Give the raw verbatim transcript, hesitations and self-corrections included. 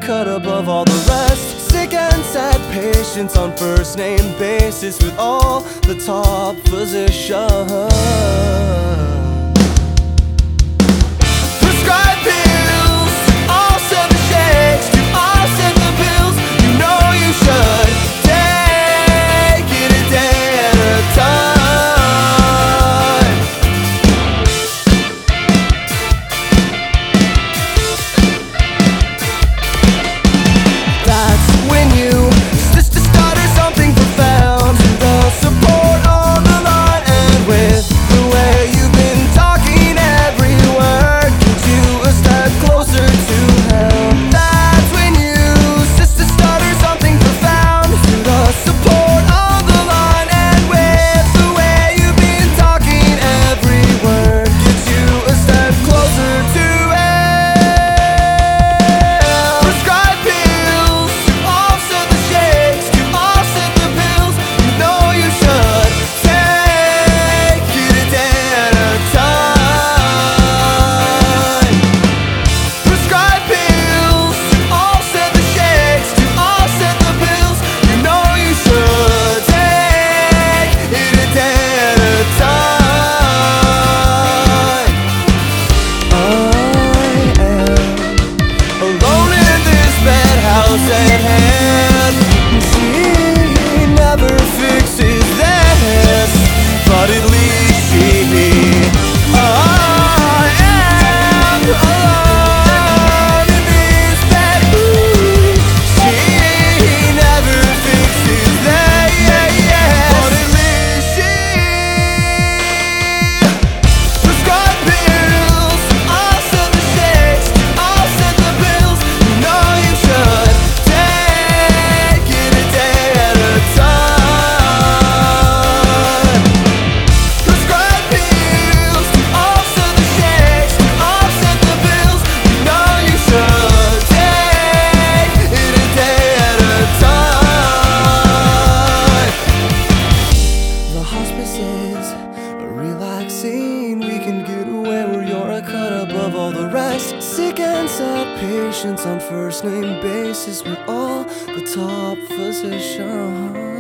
cut above all the rest. Sick and sad patients on first name basis with all the top physicians. Prescribe pills, all set the shakes, to all set the pills. You know you should take it a day at a time. That's when you sister started something profound. The support on the line, and with the way you've been talking, every word gets you a step closer to hell. That's when you sister started something profound. The support on the line, and with the way you've been talking, every word gets you a step closer to hell. Prescribe pills, offset the shakes, to offset the pills. You know you should take it a day at a time. Prescribe pills, offset the shakes, to offset the pills. You know you should take it a day at a time. I am alone in this bad house at hand. She never fixes this, but at least she I am alone in this bad house. She never fixes that, but at least she prescribe pills, offset the shakes, offset the pills. You know you should take it a day at a time. Prescribe pills, offset the shakes, offset the pills. You know you should take it a day at a time. The hospice is relaxing. We can get away where you're a cut above all the rest. Sick and sad patients on first name basis with all the top physicians.